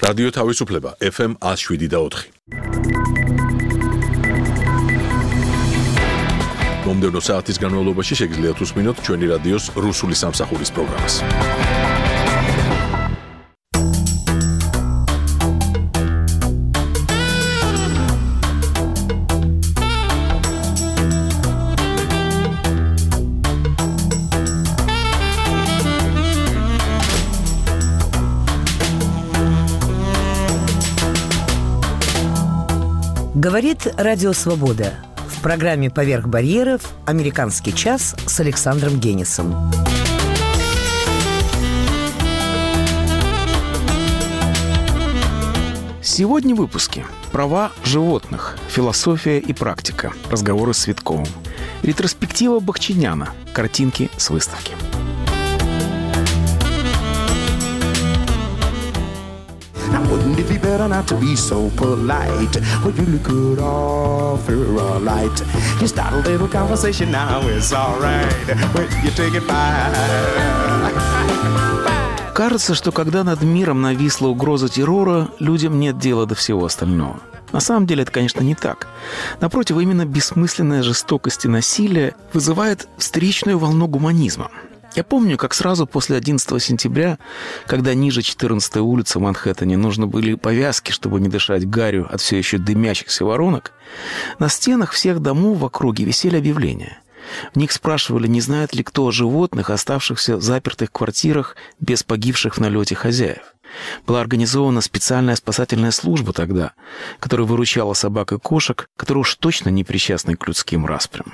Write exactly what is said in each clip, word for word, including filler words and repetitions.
რადიო თავისუფლება ეფ ემ one oh seven და four. მომდევნო საათის განმავლობაში შეგიძლიათ უსმინოთ ჩვენი რადიოს რუსული სამსახურის პროგრამას. Говорит Радио Свобода. В программе «Поверх барьеров» «Американский час» с Александром Генисом. Сегодня в выпуске. Права животных. Философия и практика. Разговоры с Цветковым. Ретроспектива Бахчиняна. Картинки с выставки. Wouldn't it be better not to be so polite? Well, you look good offer a light. You start a little conversation now, it's alright. When you take it by. Кажется, что когда над миром нависла угроза террора, людям нет дела до всего остального. На самом деле это, конечно, не так. Напротив, именно бессмысленная жестокость и насилие вызывает встречную волну гуманизма. Я помню, как сразу после одиннадцатого сентября, когда ниже четырнадцатой улицы в Манхэттене нужны были повязки, чтобы не дышать гарью от все еще дымящихся воронок, на стенах всех домов в округе висели объявления. В них спрашивали, не знает ли кто о животных, оставшихся в запертых квартирах без погибших в налете хозяев. Была организована специальная спасательная служба тогда, которая выручала собак и кошек, которые уж точно не причастны к людским распрям.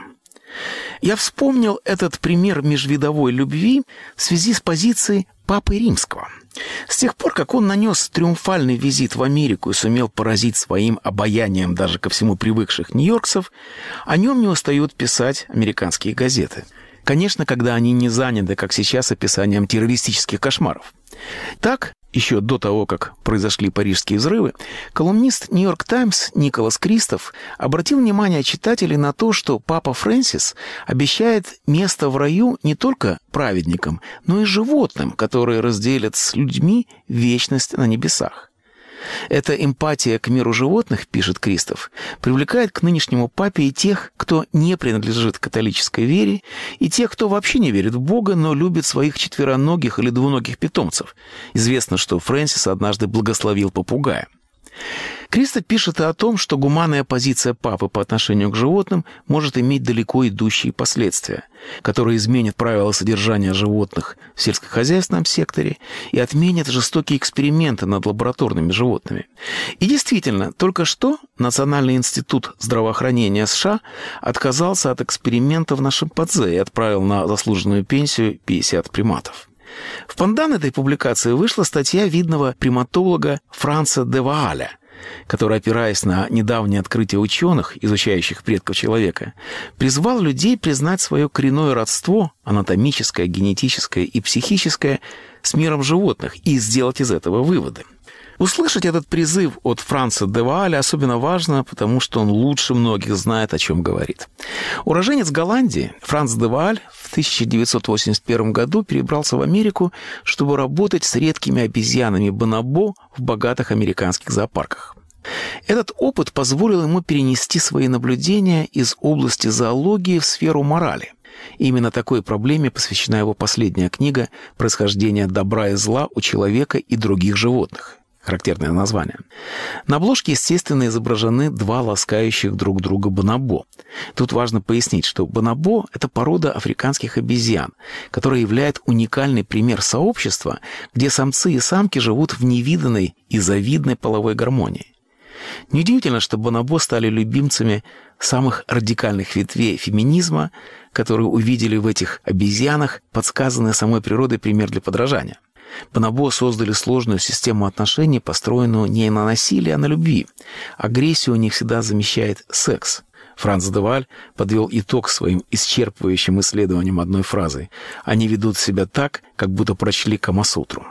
Я вспомнил этот пример межвидовой любви в связи с позицией Папы Римского. С тех пор, как он нанес триумфальный визит в Америку и сумел поразить своим обаянием даже ко всему привыкших нью-йоркцев, о нем не устают писать американские газеты. Конечно, когда они не заняты, как сейчас, описанием террористических кошмаров. Так, еще до того, как произошли парижские взрывы, колумнист «Нью-Йорк Таймс» Николас Кристоф обратил внимание читателей на то, что Папа Фрэнсис обещает место в раю не только праведникам, но и животным, которые разделят с людьми вечность на небесах. Эта эмпатия к миру животных, пишет Кристоф, привлекает к нынешнему папе и тех, кто не принадлежит к католической вере, и тех, кто вообще не верит в Бога, но любит своих четвероногих или двуногих питомцев. Известно, что Фрэнсис однажды благословил попугая. Кристоф пишет и о том, что гуманная позиция папы по отношению к животным может иметь далеко идущие последствия, которые изменят правила содержания животных в сельскохозяйственном секторе и отменят жестокие эксперименты над лабораторными животными. И действительно, только что Национальный институт здравоохранения США отказался от экспериментов на шимпанзе и отправил на заслуженную пенсию пятьдесят приматов. В пандан этой публикации вышла статья видного приматолога Франца де Вааля, который, опираясь на недавнее открытие ученых, изучающих предков человека, призвал людей признать свое коренное родство, анатомическое, генетическое и психическое, с миром животных и сделать из этого выводы. Услышать этот призыв от Франца де Вааля особенно важно, потому что он лучше многих знает, о чем говорит. Уроженец Голландии Франц де Вааль в тысяча девятьсот восемьдесят первом году перебрался в Америку, чтобы работать с редкими обезьянами бонобо в богатых американских зоопарках. Этот опыт позволил ему перенести свои наблюдения из области зоологии в сферу морали. Именно такой проблеме посвящена его последняя книга «Происхождение добра и зла у человека и других животных». Характерное название. На обложке, естественно, изображены два ласкающих друг друга бонобо. Тут важно пояснить, что бонобо – это порода африканских обезьян, которая является уникальный пример сообщества, где самцы и самки живут в невиданной и завидной половой гармонии. Неудивительно, что бонобо стали любимцами самых радикальных ветвей феминизма, которые увидели в этих обезьянах подсказанный самой природой пример для подражания. Бонобо создали сложную систему отношений, построенную не на насилии, а на любви. Агрессию у них всегда замещает секс. Франц де Вааль подвел итог своим исчерпывающим исследованием одной фразой: «Они ведут себя так, как будто прочли Камасутру».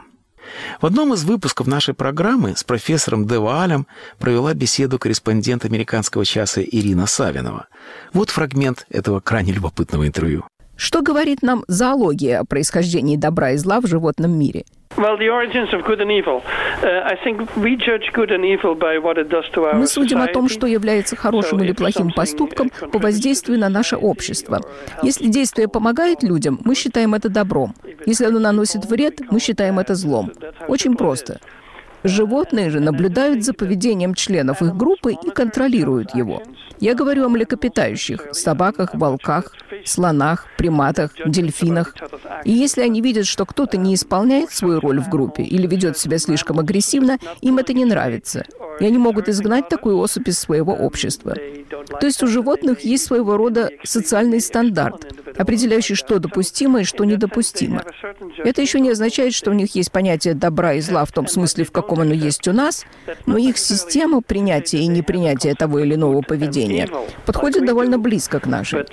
В одном из выпусков нашей программы с профессором де Ваалем провела беседу корреспондент «Американского часа» Ирина Савинова. Вот фрагмент этого крайне любопытного интервью. Что говорит нам зоология о происхождении добра и зла в животном мире? Мы судим о том, что является хорошим или плохим поступком по воздействию на наше общество. Если действие помогает людям, мы считаем это добром. Если оно наносит вред, мы считаем это злом. Очень просто. Животные же наблюдают за поведением членов их группы и контролируют его. Я говорю о млекопитающих – собаках, волках, слонах, приматах, дельфинах. И если они видят, что кто-то не исполняет свою роль в группе или ведет себя слишком агрессивно, им это не нравится. И они могут изгнать такую особь из своего общества. То есть у животных есть своего рода социальный стандарт, определяющий, что допустимо и что недопустимо. Это еще не означает, что у них есть понятие добра и зла в том смысле, в каком оно есть у нас, но их система принятия и непринятия того или иного поведения подходит довольно близко к нашей.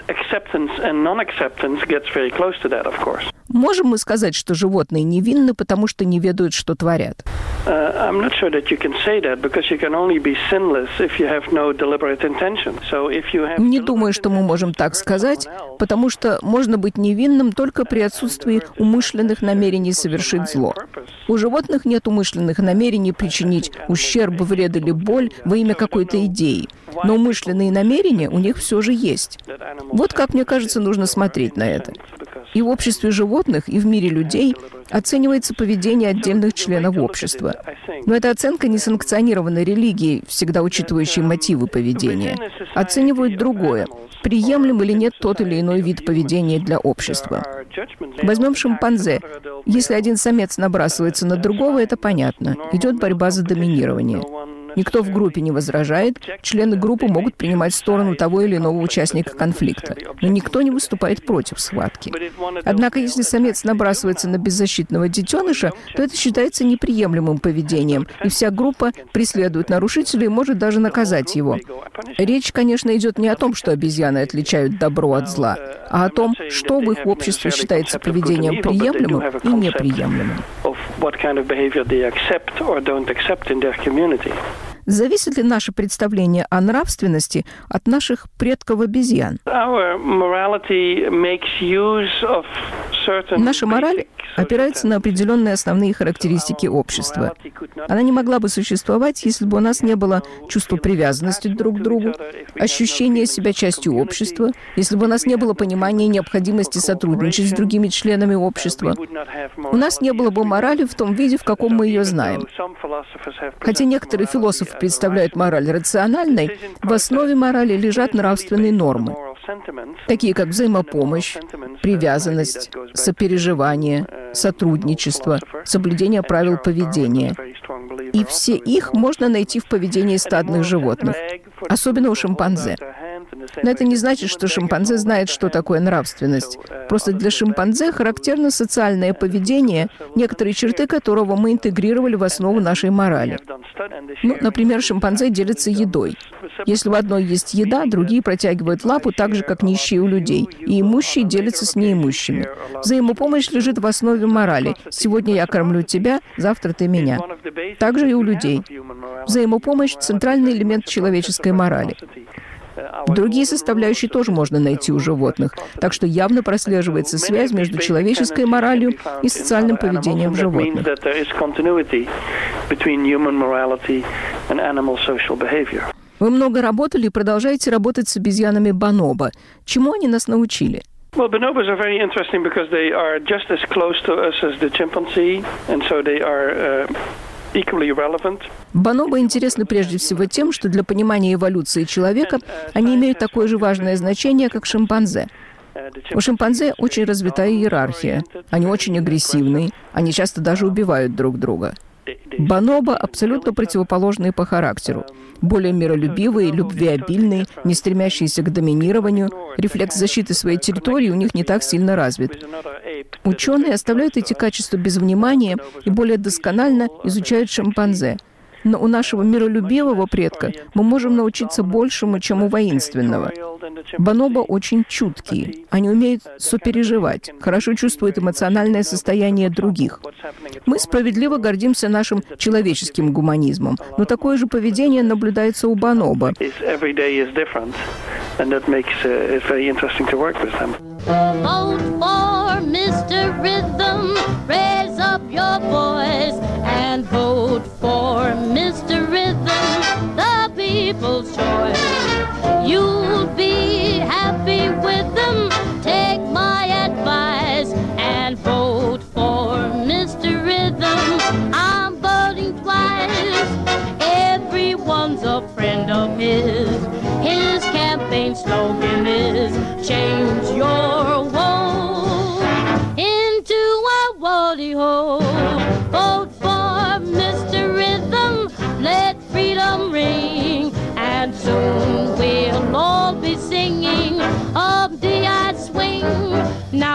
Можем мы сказать, что животные невинны, потому что не ведают, что творят? Не думаю, что мы можем так сказать, потому что можно быть невинным только при отсутствии умышленных намерений совершить зло. У животных нет умышленных намерений причинить ущерб, вред или боль во имя какой-то идеи. Но умышленные намерения у них все же есть. Вот как, мне кажется, нужно смотреть на это. И в обществе животных, и в мире людей оценивается поведение отдельных членов общества. Но эта оценка не санкционирована религией, всегда учитывающей мотивы поведения. Оценивают другое. Приемлем или нет тот или иной вид поведения для общества. Возьмем шимпанзе. Если один самец набрасывается на другого, это понятно. Идет борьба за доминирование. Никто в группе не возражает, члены группы могут принимать сторону того или иного участника конфликта, но никто не выступает против схватки. Однако, если самец набрасывается на беззащитного детеныша, то это считается неприемлемым поведением, и вся группа преследует нарушителя и может даже наказать его. Речь, конечно, идет не о том, что обезьяны отличают добро от зла, а о том, что в их обществе считается поведением приемлемым и неприемлемым. Зависит ли наше представление о нравственности от наших предков обезьян? Наша мораль опирается на определенные основные характеристики общества. Она не могла бы существовать, если бы у нас не было чувства привязанности друг к другу, ощущения себя частью общества, если бы у нас не было понимания необходимости сотрудничать с другими членами общества. У нас не было бы морали в том виде, в каком мы ее знаем. Хотя некоторые философы представляют мораль рациональной, в основе морали лежат нравственные нормы, такие как взаимопомощь, привязанность, сопереживание, сотрудничество, соблюдение правил поведения. И все их можно найти в поведении стадных животных, особенно у шимпанзе. Но это не значит, что шимпанзе знает, что такое нравственность. Просто для шимпанзе характерно социальное поведение, некоторые черты которого мы интегрировали в основу нашей морали. Ну, например, шимпанзе делятся едой. Если у одной есть еда, другие протягивают лапу так же, как нищие у людей, и имущие делятся с неимущими. Взаимопомощь лежит в основе морали. Сегодня я кормлю тебя, завтра ты меня. Так же и у людей. Взаимопомощь – центральный элемент человеческой морали. Другие составляющие тоже можно найти у животных, так что явно прослеживается связь между человеческой моралью и социальным поведением животных. Вы много работали и продолжаете работать с обезьянами бонобо. Чему они нас научили? Well, bonobos are very interesting because they are just as close to us as the chimpanzee, and so they are uh, equally relevant. Бонобо интересны прежде всего тем, что для понимания эволюции человека они имеют такое же важное значение, как шимпанзе. У шимпанзе очень развитая иерархия. Они очень агрессивны, они часто даже убивают друг друга. Бонобо абсолютно противоположные по характеру. Более миролюбивые, любвеобильные, не стремящиеся к доминированию. Рефлекс защиты своей территории у них не так сильно развит. Ученые оставляют эти качества без внимания и более досконально изучают шимпанзе. Но у нашего миролюбивого предка мы можем научиться большему, чем у воинственного. Бонобо очень чуткие. Они умеют сопереживать, хорошо чувствуют эмоциональное состояние других. Мы справедливо гордимся нашим человеческим гуманизмом, но такое же поведение наблюдается у бонобо. Vote for мистер Rhythm, raise up your voice.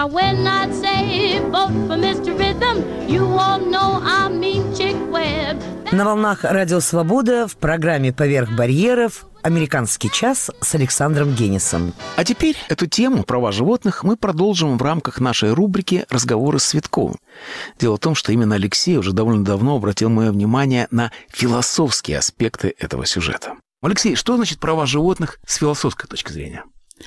Now when I say vote for мистер Rhythm, you all know I mean Chick Webb. На волнах Радио Свобода в программе «Поверх барьеров» «Американский час» с Александром Генисом. А теперь эту тему права животных мы продолжим в рамках нашей рубрики «Разговоры с Цветковым». Дело в том, что именно Алексей уже довольно давно обратил мое внимание на философские аспекты этого сюжета. Алексей, что значит права животных с философской точки зрения?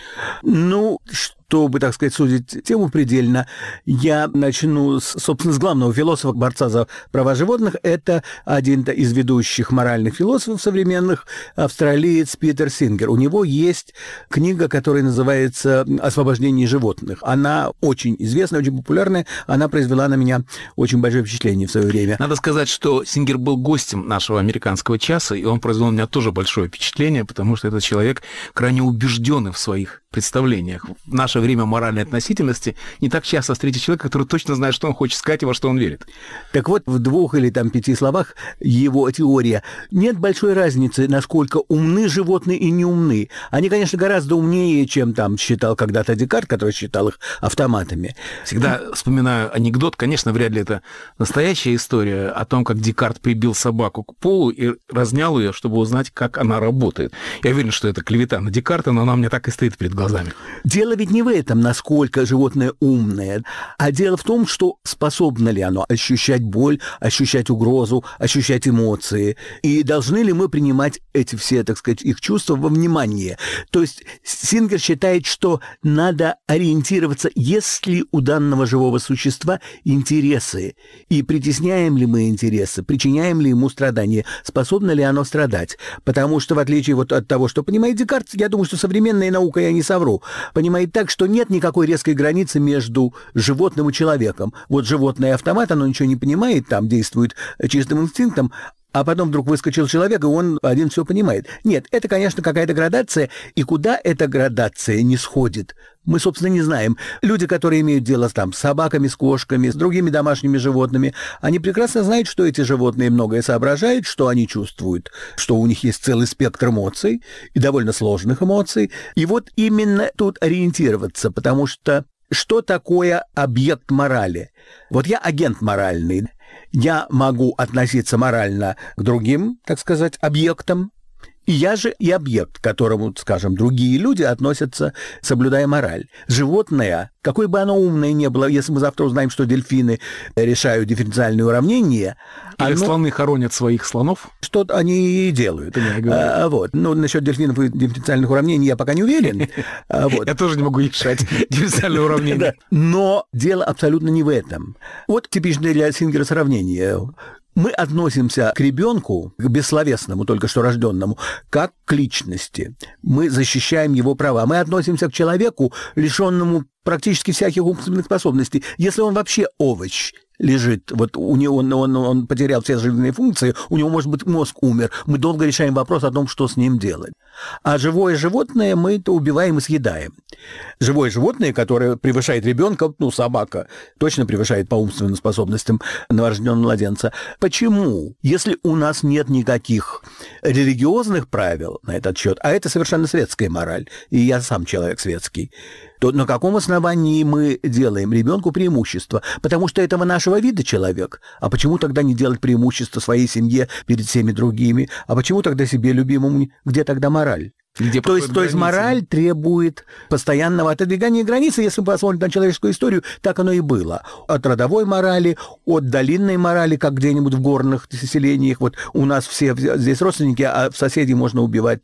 Ну, чтобы, так сказать, судить тему предельно, я начну, с, собственно, с главного философа, борца за права животных. Это один из ведущих моральных философов современных, австралиец Питер Сингер. У него есть книга, которая называется «Освобождение животных». Она очень известная, очень популярная. Она произвела на меня очень большое впечатление в свое время. Надо сказать, что Сингер был гостем нашего американского часа, и он произвел на меня тоже большое впечатление, потому что этот человек крайне убежденный в своих представлениях. В наше время моральной относительности не так часто встретить человека, который точно знает, что он хочет сказать и во что он верит. Так вот, в двух или там пяти словах его теория. Нет большой разницы, насколько умны животные и не умны. Они, конечно, гораздо умнее, чем там считал когда-то Декарт, который считал их автоматами. Всегда вспоминаю анекдот, конечно, вряд ли это настоящая история, о том, как Декарт прибил собаку к полу и разнял ее, чтобы узнать, как она работает. Я уверен, что это клевета на Декарта, но она у меня так и стоит перед глазами. Дело ведь не в этом, насколько животное умное, а дело в том, что способно ли оно ощущать боль, ощущать угрозу, ощущать эмоции. И должны ли мы принимать эти все, так сказать, их чувства во внимание. То есть Сингер считает, что надо ориентироваться, есть ли у данного живого существа интересы, и притесняем ли мы интересы, причиняем ли ему страдания, способно ли оно страдать. Потому что, в отличие вот от того, что понимает Декарт, я думаю, что современная наука, я не совру, понимает так, что нет никакой резкой границы между животным и человеком. Вот животное автомат, оно ничего не понимает, там действует чистым инстинктом, а потом вдруг выскочил человек, и он один все понимает. Нет, это, конечно, какая-то градация, и куда эта градация не сходит, мы, собственно, не знаем. Люди, которые имеют дело там, с собаками, с кошками, с другими домашними животными, они прекрасно знают, что эти животные многое соображают, что они чувствуют, что у них есть целый спектр эмоций, и довольно сложных эмоций. И вот именно тут ориентироваться, потому что что такое объект морали? Вот я агент моральный. Я могу относиться морально к другим, так сказать, объектам, и я же и объект, к которому, скажем, другие люди относятся, соблюдая мораль. Животное, какое бы оно умное ни было, если мы завтра узнаем, что дельфины решают дифференциальные уравнения... Или оно... слоны хоронят своих слонов? Что они и делают. А, вот. Ну, насчет дельфинов и дифференциальных уравнений я пока не уверен. А, вот. Я тоже не могу решать дифференциальные уравнения. Но дело абсолютно не в этом. Вот типичное для Сингера сравнение. Мы относимся к ребенку, к бессловесному, только что рожденному, как к личности. Мы защищаем его права. Мы относимся к человеку, лишенному практически всяких умственных способностей. Если он вообще овощ, лежит, вот у него он, он, он потерял все жизненные функции, у него, может быть, мозг умер. Мы долго решаем вопрос о том, что с ним делать. А живое животное мы это убиваем и съедаем. Живое животное, которое превышает ребенка, ну, собака, точно превышает по умственным способностям новорожденного младенца. Почему? Если у нас нет никаких религиозных правил на этот счет, а это совершенно светская мораль, и я сам человек светский, то на каком основании мы делаем ребенку преимущество? Потому что этого нашего вида человек. А почему тогда не делать преимущество своей семье перед всеми другими? А почему тогда себе любимому? Где тогда мораль? Где то есть, то есть мораль требует постоянного отодвигания границы. Если мы посмотрим на человеческую историю, так оно и было. От родовой морали, от долинной морали, как где-нибудь в горных селениях, вот у нас все здесь родственники, а соседей можно убивать,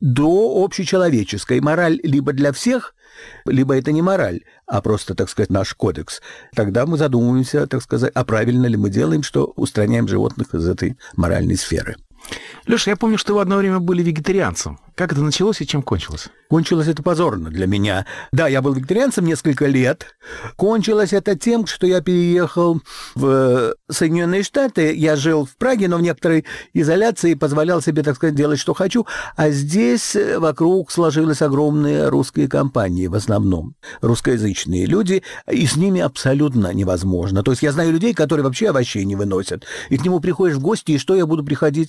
до общечеловеческой. Мораль либо для всех, либо это не мораль, а просто, так сказать, наш кодекс. Тогда мы задумываемся, так сказать, а правильно ли мы делаем, что устраняем животных из этой моральной сферы. Леша, я помню, что вы одно время были вегетарианцем. Как это началось и чем кончилось? Кончилось это позорно для меня. Да, я был вегетарианцем несколько лет. Кончилось это тем, что я переехал в Соединенные Штаты. Я жил в Праге, но в некоторой изоляции позволял себе, так сказать, делать, что хочу. А здесь вокруг сложилась огромная русская компания, в основном русскоязычные люди, и с ними абсолютно невозможно. То есть я знаю людей, которые вообще овощей не выносят. И к нему приходишь в гости, и что я буду приходить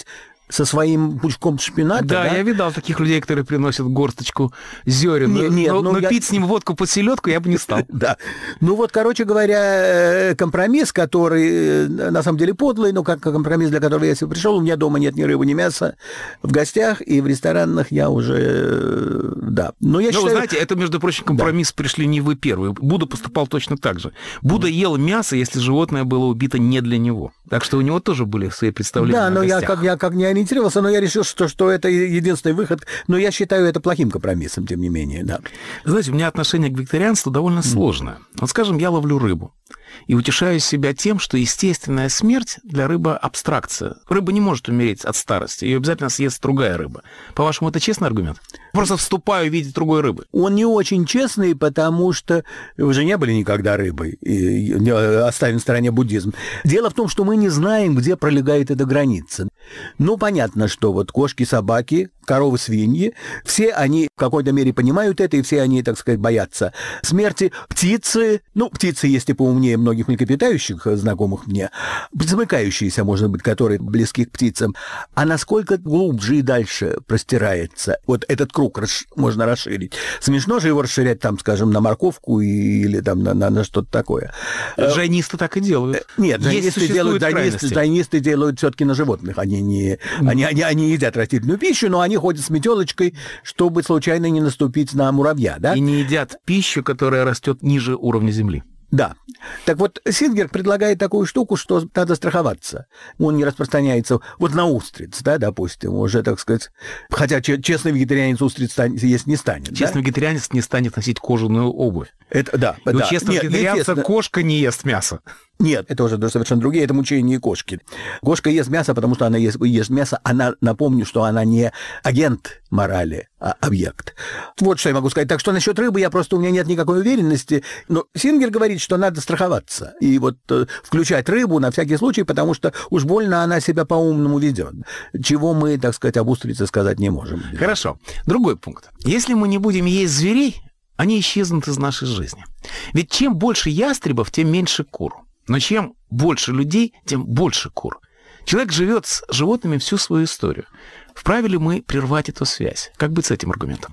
со своим пучком шпината. Да, да, я видал таких людей, которые приносят горсточку зерен. Не, но нет, но, ну, но я... пить с ним водку под селедку я бы не стал. Да. Ну вот, короче говоря, компромисс, который на самом деле подлый, но как компромисс, для которого я себе пришел, у меня дома нет ни рыбы, ни мяса, в гостях и в ресторанах я уже... Да. Но я ну, считаю... знаете, это, между прочим, компромисс, да. Пришли не вы первые. Будда поступал точно так же. Будда ел мясо, если животное было убито не для него. Так что у него тоже были свои представления. Да, о но гостях. я как, я как не ориентировался, но я решил, что, что это единственный выход. Но я считаю это плохим компромиссом, тем не менее. Да. Знаете, у меня отношение к вегетарианству довольно mm. сложное. Вот, скажем, я ловлю рыбу и утешаю себя тем, что естественная смерть для рыбы – абстракция. Рыба не может умереть от старости, ее обязательно съест другая рыба. По-вашему, это честный аргумент? Просто вступаю в виде другой рыбы. Он не очень честный, потому что вы же не были никогда рыбой, и оставим в стороне буддизм. Дело в том, что мы не знаем, где пролегает эта граница. Ну, понятно, что вот кошки, собаки, коровы, свиньи, все они в какой-то мере понимают это, и все они, так сказать, боятся смерти. Птицы, ну, птицы есть и поумнее многих млекопитающих, знакомых мне, замыкающиеся, может быть, которые близки к птицам. А насколько глубже и дальше простирается вот этот круг можно расширить. Смешно же его расширять, там, скажем, на морковку или там на, на, на что-то такое. Джайнисты так и делают. Нет, джайнисты делают, джайнисты, джайнисты делают все-таки на животных. Они не, mm. они, они, они едят растительную пищу, но они ходят с метелочкой, чтобы случайно не наступить на муравья, да? И не едят пищу, которая растет ниже уровня земли. Да. Так вот, Сингер предлагает такую штуку, что надо страховаться. Он не распространяется вот на устриц, да, допустим, уже, так сказать. Хотя честный вегетарианец устриц есть не станет. Честный да? вегетарианец не станет носить кожаную обувь. Это, да, Но да. честного Нет, вегетарианца кошка не ест мясо. Нет, это уже совершенно другие, это мучение кошки. Кошка ест мясо, потому что она ест, ест мясо, она, напомню, что она не агент морали, а объект. Вот что я могу сказать. Так что насчет рыбы я просто, у меня нет никакой уверенности. Но Сингер говорит, что надо страховаться. И вот э, включать рыбу на всякий случай, потому что уж больно она себя по-умному ведет. Чего мы, так сказать, об устрице сказать не можем. Хорошо. Другой пункт. Если мы не будем есть зверей, они исчезнут из нашей жизни. Ведь чем больше ястребов, тем меньше кур. Но чем больше людей, тем больше кур. Человек живет с животными всю свою историю. Вправе ли мы прервать эту связь? Как быть с этим аргументом?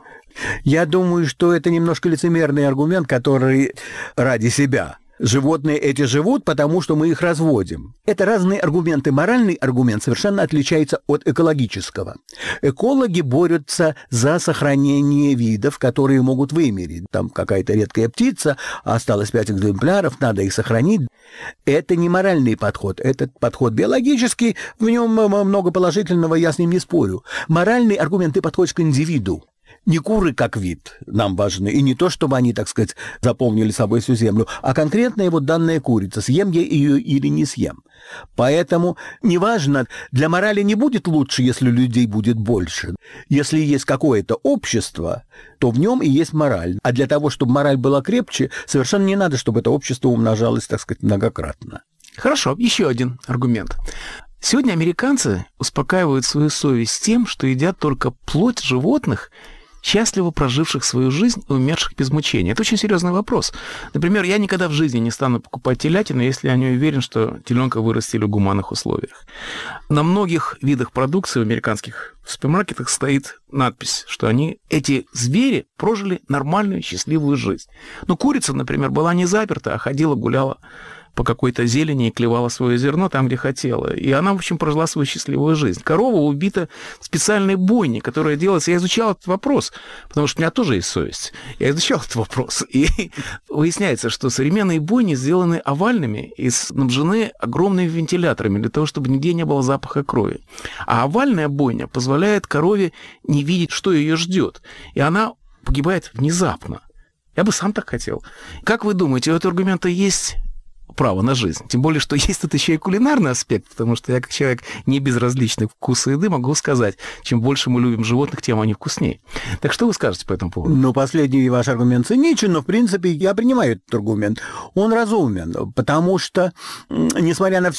Я думаю, что это немножко лицемерный аргумент, который ради себя. Животные эти живут, потому что мы их разводим. Это разные аргументы. Моральный аргумент совершенно отличается от экологического. Экологи борются за сохранение видов, которые могут вымереть. Там какая-то редкая птица, осталось пять экземпляров, надо их сохранить. Это не моральный подход, это подход биологический, в нем много положительного, я с ним не спорю. Моральный аргумент, ты подходишь к индивиду. Не куры как вид нам важны, и не то, чтобы они, так сказать, заполнили собой всю землю, а конкретная вот данная курица, съем я ее или не съем. Поэтому, неважно, для морали не будет лучше, если людей будет больше. Если есть какое-то общество, то в нем и есть мораль. А для того, чтобы мораль была крепче, совершенно не надо, чтобы это общество умножалось, так сказать, многократно. Хорошо, еще один аргумент. Сегодня американцы успокаивают свою совесть тем, что едят только плоть животных, счастливо проживших свою жизнь и умерших без мучения. Это очень серьезный вопрос. Например, я никогда в жизни не стану покупать телятину, если я не уверен, что теленка вырастили в гуманных условиях. На многих видах продукции в американских супермаркетах стоит надпись, что они, эти звери, прожили нормальную, счастливую жизнь. Но курица, например, была не заперта, а ходила, гуляла по какой-то зелени и клевала свое зерно там, где хотела. И она, в общем, прожила свою счастливую жизнь. Корова убита в специальной бойне, которая делается... Я изучал этот вопрос, потому что у меня тоже есть совесть. Я изучал этот вопрос. И выясняется, что современные бойни сделаны овальными и снабжены огромными вентиляторами для того, чтобы нигде не было запаха крови. А овальная бойня позволяет корове не видеть, что ее ждет. И она погибает внезапно. Я бы сам так хотел. Как вы думаете, у этого аргумента есть право на жизнь? Тем более, что есть тут еще и кулинарный аспект, потому что я, как человек не безразличный к вкусу еды, могу сказать, чем больше мы любим животных, тем они вкуснее. Так что вы скажете по этому поводу? Ну, последний ваш аргумент циничен, но, в принципе, я принимаю этот аргумент. Он разумен, потому что, несмотря на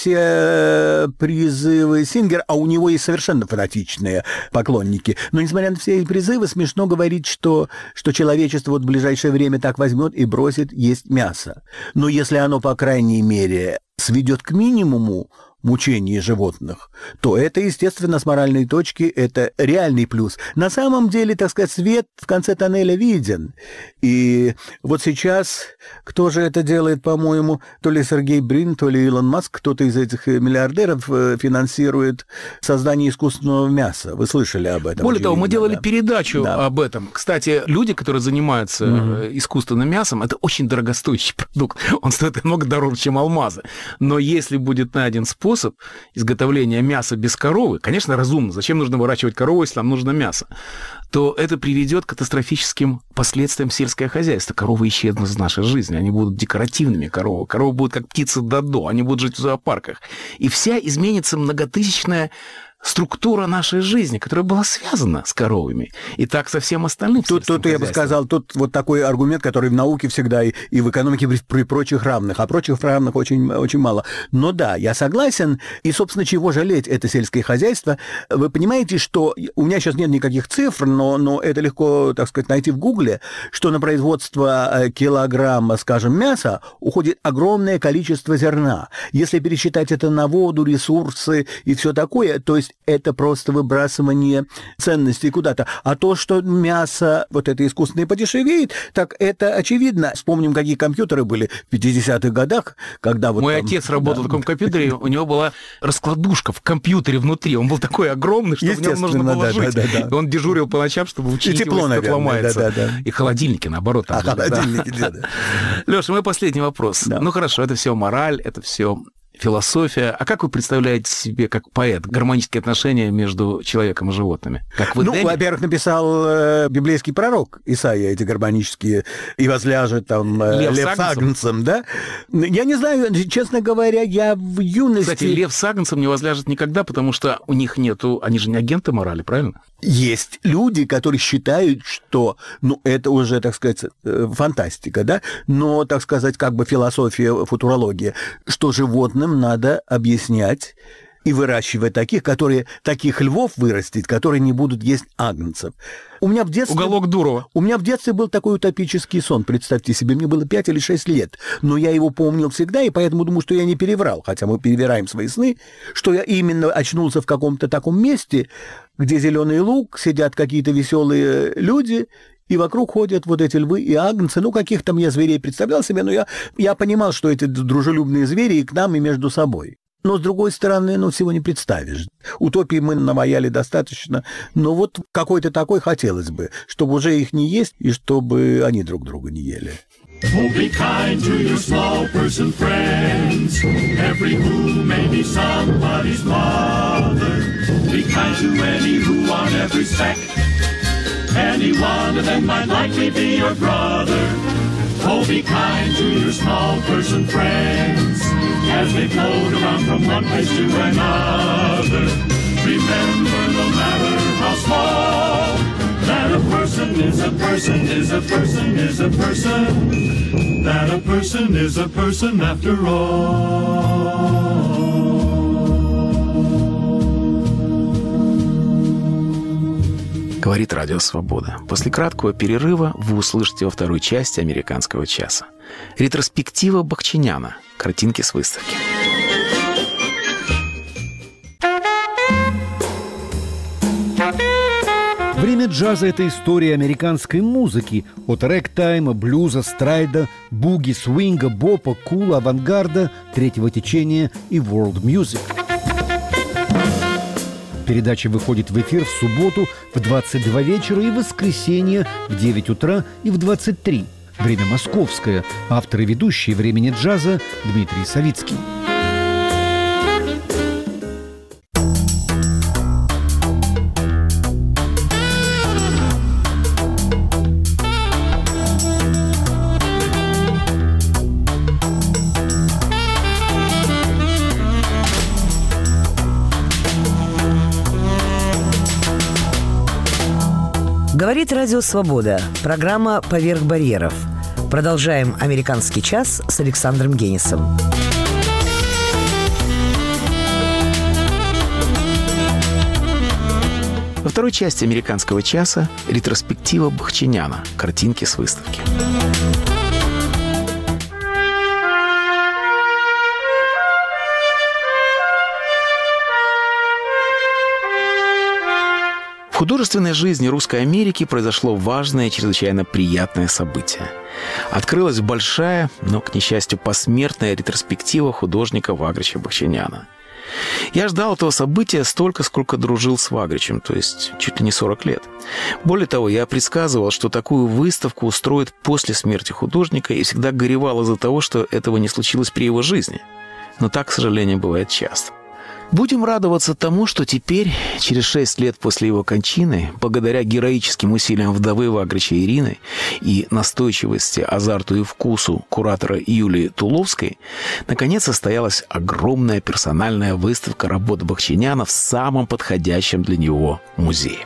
все призывы Сингера, а у него есть совершенно фанатичные поклонники, но, несмотря на все эти призывы, смешно говорить, что, что человечество вот в ближайшее время так возьмет и бросит есть мясо. Но если оно, по крайней мере, сведет к минимуму мучений животных, то это, естественно, с моральной точки, это реальный плюс. На самом деле, так сказать, свет в конце тоннеля виден. И вот сейчас, кто же это делает, по-моему, то ли Сергей Брин, то ли Илон Маск, кто-то из этих миллиардеров финансирует создание искусственного мяса. Вы слышали об этом? Более того, мы делали да. передачу да. об этом. Кстати, люди, которые занимаются угу. искусственным мясом, это очень дорогостоящий продукт. Он стоит намного дороже, чем алмазы. Но если будет найден способ изготовления мяса без коровы, конечно, разумно. Зачем нужно выращивать корову, если нам нужно мясо? То это приведет к катастрофическим последствиям сельское хозяйство. Коровы исчезнут из нашей жизни. Они будут декоративными коровы. Коровы будут как птицы Додо. Они будут жить в зоопарках. И вся изменится многотысячная структура нашей жизни, которая была связана с коровами. И так со всем остальным. Тут, тут я бы сказал, тут вот такой аргумент, который в науке всегда и, и в экономике при, при прочих равных, а прочих равных очень, очень мало. Но да, я согласен, и, собственно, чего жалеть это сельское хозяйство? Вы понимаете, что у меня сейчас нет никаких цифр, но, но это легко, так сказать, найти в Гугле, что на производство килограмма, скажем, мяса уходит огромное количество зерна. Если пересчитать это на воду, ресурсы и все такое, то есть это просто выбрасывание ценностей куда-то. А то, что мясо вот это искусственное подешевеет, так это очевидно. Вспомним, какие компьютеры были в пятидесятых годах, когда вот... Мой там... отец работал да. в таком компьютере, у него была раскладушка в компьютере внутри. Он был такой огромный, что в нем нужно было да, жить. Да, да, да. И он дежурил по ночам, чтобы учить тепло, его, если ломается. Да, да, да. И холодильники, наоборот. А холодильники, да. да. Леша, мой последний вопрос. Да. Ну хорошо, это все мораль, это все... философия. А как вы представляете себе, как поэт, гармонические отношения между человеком и животными? Как в Эдеме? Ну, во-первых, написал э, библейский пророк Исаия эти гармонические «И возляжет там э, лев, лев с агнцем», да? Я не знаю, честно говоря, я в юности... Кстати, лев с агнцем не возляжет никогда, потому что у них нету... Они же не агенты морали, правильно? Есть люди, которые считают, что, ну, это уже, так сказать, фантастика, да? Но, так сказать, как бы философия, футурология, что животным надо объяснять и выращивать таких, которые таких львов вырастить, которые не будут есть агнцев. У меня в детстве... Уголок Дурова. У меня в детстве был такой утопический сон, представьте себе, мне было пять или шесть лет, но я его помнил всегда, и поэтому думаю, что я не переврал, хотя мы перевираем свои сны, что я именно очнулся в каком-то таком месте, где зеленый луг, сидят какие-то веселые люди, и вокруг ходят вот эти львы и агнцы. Ну, каких там я зверей представлял себе, но я, я понимал, что эти дружелюбные звери и к нам, и между собой. Но, с другой стороны, ну, всего не представишь. Утопии мы наваяли достаточно, но вот какой-то такой хотелось бы, чтобы уже их не есть, и чтобы они друг друга не ели. Oh, be kind to your small person friends, every who may be somebody's mother. Be kind to any who on every speck, any one of them might likely be your brother. Oh, be kind to your small person friends, as they float around from one place to another. Remember, no matter how small, that a person is a person, is a person, is a person, that a person is a person after all. Говорит Радио Свобода. После краткого перерыва вы услышите во второй части «Американского часа». Ретроспектива Бахчиняна. Картинки с выставки. Время джаза – это история американской музыки. От рэк-тайма, блюза, страйда, буги, свинга, бопа, кула, авангарда, третьего течения и world music. Передача выходит в эфир в субботу в двадцать два вечера и в воскресенье в девять утра и в двадцать три. Время московское. Автор и ведущий «Времени джаза» Дмитрий Савицкий. Говорит Радио Свобода. Программа «Поверх барьеров». Продолжаем «Американский час» с Александром Генисом. Во второй части «Американского часа» ретроспектива Бахчиняна. Картинки с выставки. художественной жизни Русской Америки произошло важное и чрезвычайно приятное событие. Открылась большая, но, к несчастью, посмертная ретроспектива художника Вагрича Бахчиняна. Я ждал этого события столько, сколько дружил с Вагричем, то есть чуть ли не сорок лет. Более того, я предсказывал, что такую выставку устроят после смерти художника, и всегда горевал из-за того, что этого не случилось при его жизни. Но так, к сожалению, бывает часто. Будем радоваться тому, что теперь, через шесть лет после его кончины, благодаря героическим усилиям вдовы Вагрича Ирины и настойчивости, азарту и вкусу куратора Юлии Туловской, наконец состоялась огромная персональная выставка работ Бахчиняна в самом подходящем для него музее.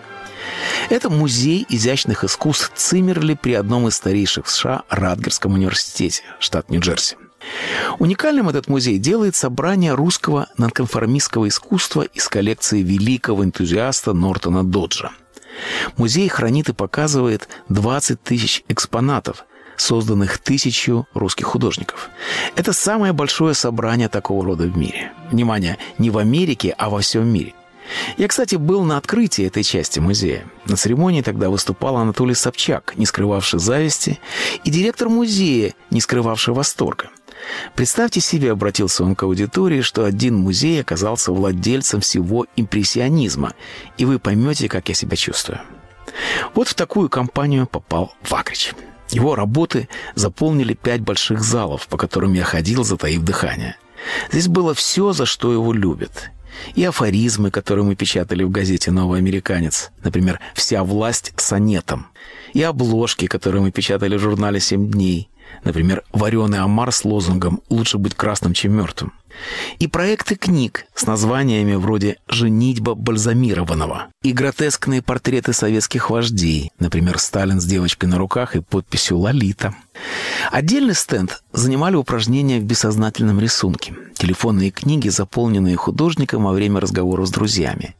Это музей изящных искусств Циммерли при одном из старейших в США Ратгерском университете, штат Нью-Джерси. Уникальным этот музей делает собрание русского нонконформистского искусства из коллекции великого энтузиаста Нортона Доджа. Музей хранит и показывает двадцать тысяч экспонатов, созданных тысячью русских художников. Это самое большое собрание такого рода в мире. Внимание, не в Америке, а во всем мире. Я, кстати, был на открытии этой части музея. На церемонии тогда выступал Анатолий Собчак, не скрывавший зависти, и директор музея, не скрывавший восторга. Представьте себе, обратился он к аудитории, что один музей оказался владельцем всего импрессионизма, и вы поймете, как я себя чувствую. Вот в такую компанию попал Вагрич. Его работы заполнили пять больших залов, по которым я ходил, затаив дыхание. Здесь было все, за что его любят. И афоризмы, которые мы печатали в газете «Новый американец», например, «Вся власть сонетом», и обложки, которые мы печатали в журнале «Семь дней», например, «Вареный омар» с лозунгом «Лучше быть красным, чем мертвым». И проекты книг с названиями вроде «Женитьба бальзамированного», и гротескные портреты советских вождей, например, Сталин с девочкой на руках и подписью «Лолита». Отдельный стенд занимали упражнения в бессознательном рисунке, телефонные книги, заполненные художником во время разговора с друзьями,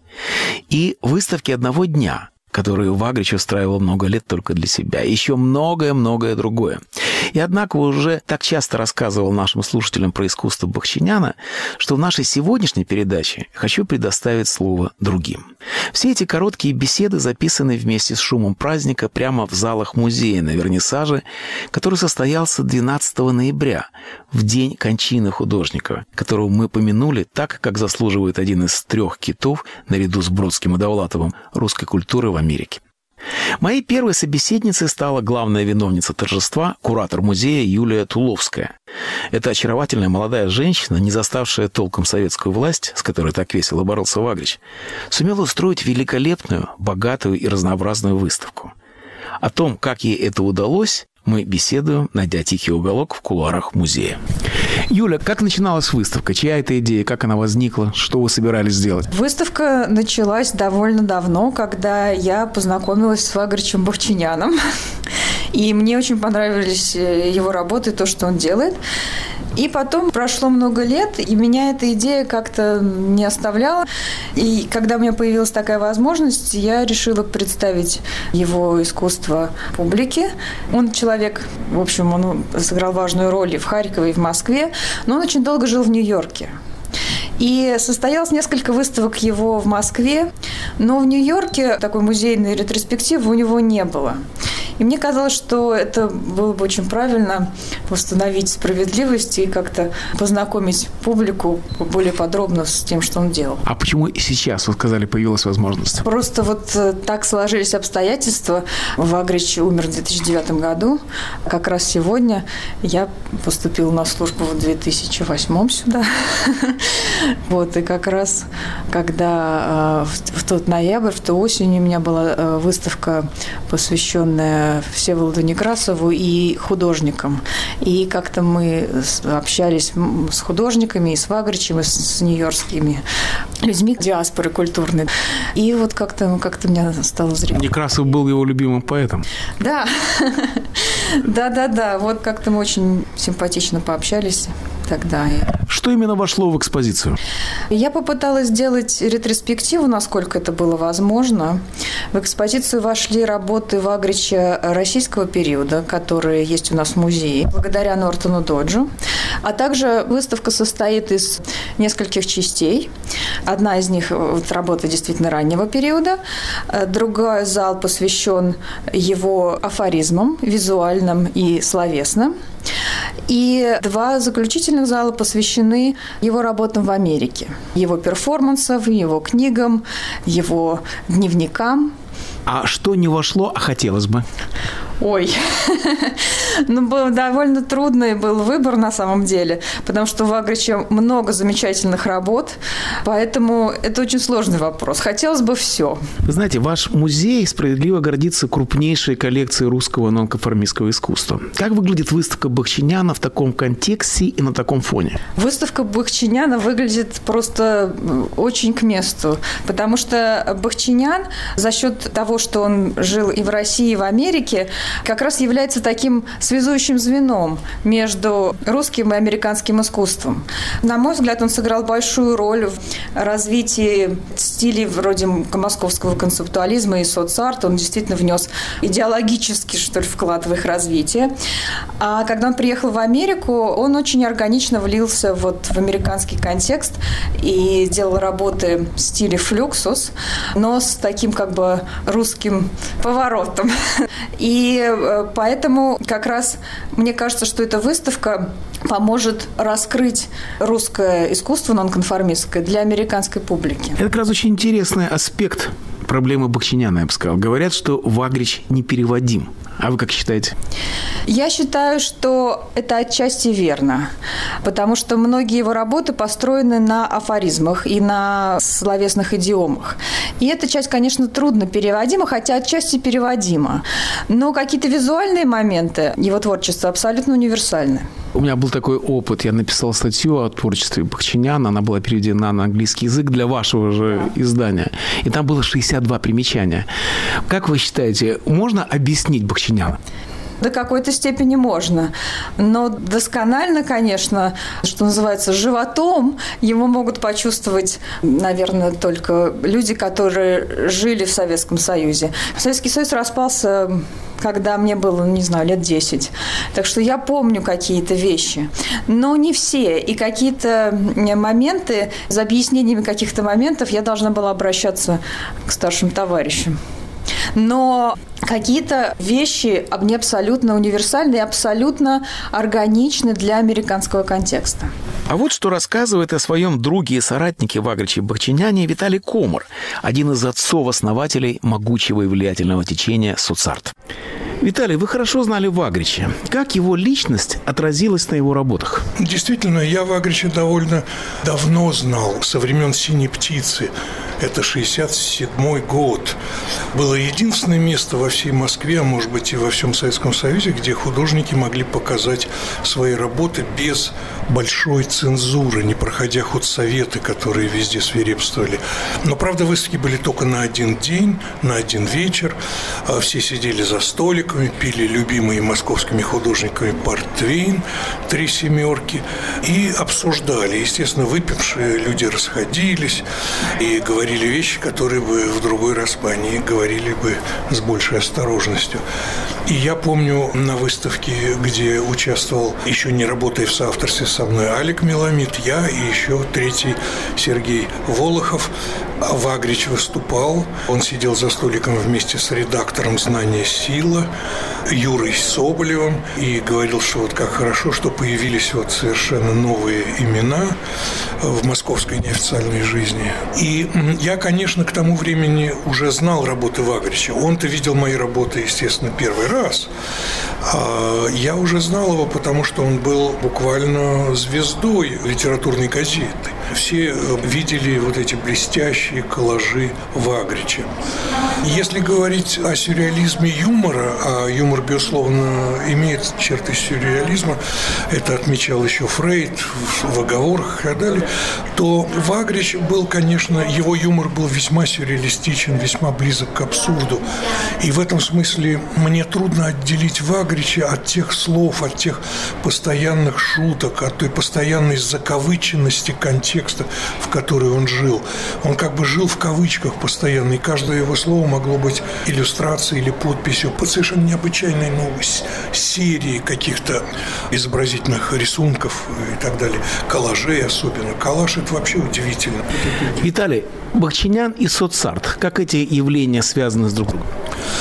и выставки одного дня, которые Вагрич устраивал много лет только для себя, и еще многое-многое другое. И однако уже так часто рассказывал нашим слушателям про искусство Бахчиняна, что в нашей сегодняшней передаче хочу предоставить слово другим. Все эти короткие беседы записаны вместе с шумом праздника прямо в залах музея на вернисаже, который состоялся двенадцатого ноября, в день кончины художника, которого мы помянули так, как заслуживает один из трех китов, наряду с Бродским и Довлатовым, русской культуры в Америке. Моей первой собеседницей стала главная виновница торжества, куратор музея Юлия Туловская. Это очаровательная молодая женщина, не заставшая толком советскую власть, с которой так весело боролся Вагрич, сумела устроить великолепную, богатую и разнообразную выставку. О том, как ей это удалось, мы беседуем, найдя тихий уголок в кулуарах музея. Юля, как начиналась выставка? Чья это идея? Как она возникла? Что вы собирались сделать? Выставка началась довольно давно, когда я познакомилась с Вагричем Бахчиняном. И мне очень понравились его работы, то, что он делает. И потом прошло много лет, и меня эта идея как-то не оставляла. И когда у меня появилась такая возможность, я решила представить его искусство публике. Он человек, в общем, он сыграл важную роль и в Харькове, и в Москве, но он очень долго жил в Нью-Йорке. И состоялось несколько выставок его в Москве, но в Нью-Йорке такой музейной ретроспективы у него не было. И мне казалось, что это было бы очень правильно восстановить справедливость и как-то познакомить публику более подробно с тем, что он делал. А почему и сейчас, вы сказали, появилась возможность? Просто вот так сложились обстоятельства. Вагрич умер в две тысячи девятом году. Как раз сегодня я поступила на службу в две тысячи восьмом сюда. Вот, и как раз, когда в тот ноябрь, в ту осень у меня была выставка, посвященная Всеволоду Некрасову и художникам. И как-то мы общались с художниками, и с Вагричем, и с нью-йоркскими людьми, диаспоры культурной. И вот как-то, как-то мне стало зрело. Некрасов был его любимым поэтом. Да. Да-да-да. Вот как-то мы очень симпатично пообщались тогда. Что именно вошло в экспозицию? Я попыталась сделать ретроспективу, насколько это было возможно. В экспозицию вошли работы Вагрича российского периода, которые есть у нас в музее, благодаря Нортону Доджу. А также выставка состоит из нескольких частей. Одна из них вот, работа действительно раннего периода. Другой зал посвящен его афоризмам, визуальным и словесным. И два заключительных зала посвящены его работам в Америке, его перформансам, его книгам, его дневникам. А что не вошло, а хотелось бы? Ой, ну, был довольно трудный был выбор на самом деле, потому что у Вагрича много замечательных работ, поэтому это очень сложный вопрос. Хотелось бы все. Вы знаете, ваш музей справедливо гордится крупнейшей коллекцией русского нонконформистского искусства. Как выглядит выставка Бахчиняна в таком контексте и на таком фоне? Выставка Бахчиняна выглядит просто очень к месту, потому что Бахчинян за счет того, что он жил и в России, и в Америке, как раз является таким связующим звеном между русским и американским искусством. На мой взгляд, он сыграл большую роль в развитии стилей вроде московского концептуализма и соцарта. Он действительно внес идеологический, что ли, вклад в их развитие. А когда он приехал в Америку, он очень органично влился вот в американский контекст и делал работы в стиле флюксус, но с таким как бы русским поворотом. И поэтому как раз мне кажется, что эта выставка поможет раскрыть русское искусство нонконформистское для американской публики. Это как раз очень интересный аспект проблемы Бахчиняна, я бы сказал. Говорят, что Вагрич непереводим. А вы как считаете? Я считаю, что это отчасти верно, потому что многие его работы построены на афоризмах и на словесных идиомах. И эта часть, конечно, трудно переводима, хотя отчасти переводима. Но какие-то визуальные моменты его творчества абсолютно универсальны. У меня был такой опыт. Я написал статью о творчестве Бахчиняна. Она была переведена на английский язык для вашего же издания. И там было шестьдесят два примечания. Как вы считаете, можно объяснить Бахчиняна? До какой-то степени можно. Но досконально, конечно, что называется, животом его могут почувствовать, наверное, только люди, которые жили в Советском Союзе. Советский Союз распался, когда мне было, не знаю, лет десять. Так что я помню какие-то вещи. Но не все. И какие-то моменты, за объяснениями каких-то моментов я должна была обращаться к старшим товарищам. Но какие-то вещи, они абсолютно универсальны и абсолютно органичны для американского контекста. А вот что рассказывает о своем друге и соратнике Вагриче Бахчиняне Виталий Комар, один из отцов-основателей могучего и влиятельного течения соцарт. Виталий, вы хорошо знали Вагрича. Как его личность отразилась на его работах? Действительно, я Вагрича довольно давно знал, со времен «Синей птицы». Это шестьдесят седьмой год. Было единственное место во всей Москве, а может быть и во всем Советском Союзе, где художники могли показать свои работы без большой цензуры, не проходя худсоветы, которые везде свирепствовали. Но, правда, выставки были только на один день, на один вечер. Все сидели за столиками, пили любимые московскими художниками портвейн, три семерки, и обсуждали. Естественно, выпившие люди расходились и говорили вещи, которые бы в другой раз бы они говорили бы с большей осторожностью. И я помню на выставке, где участвовал, еще не работая в соавторстве со мной, Алик Меламид, я и еще третий Сергей Волохов. Вагрич выступал. Он сидел за столиком вместе с редактором «Знание сила» Юрой Соболевым и говорил, что вот как хорошо, что появились вот совершенно новые имена в московской неофициальной жизни. И я, конечно, к тому времени уже знал работы Вагрича. Он-то видел мои работы, естественно, первый раз. А я уже знал его, потому что он был буквально звездой литературной газеты. Все видели вот эти блестящие коллажи Вагрича. Если говорить о сюрреализме юмора, а юмор, безусловно, имеет черты сюрреализма, это отмечал еще Фрейд в «Оговорках» и так далее, то Вагрич был, конечно, его юмор был весьма сюрреалистичен, весьма близок к абсурду. И в этом смысле мне трудно отделить Вагрича от тех слов, от тех постоянных шуток, от той постоянной закавыченности контекста, контекста, в который он жил. Он как бы жил в кавычках постоянно, и каждое его слово могло быть иллюстрацией или подписью под совершенно необычайной, ну, серии каких-то изобразительных рисунков и так далее. Коллажей особенно. Коллаж – это вообще удивительно. Виталий, Бахчинян и соцарт, как эти явления связаны с друг другом?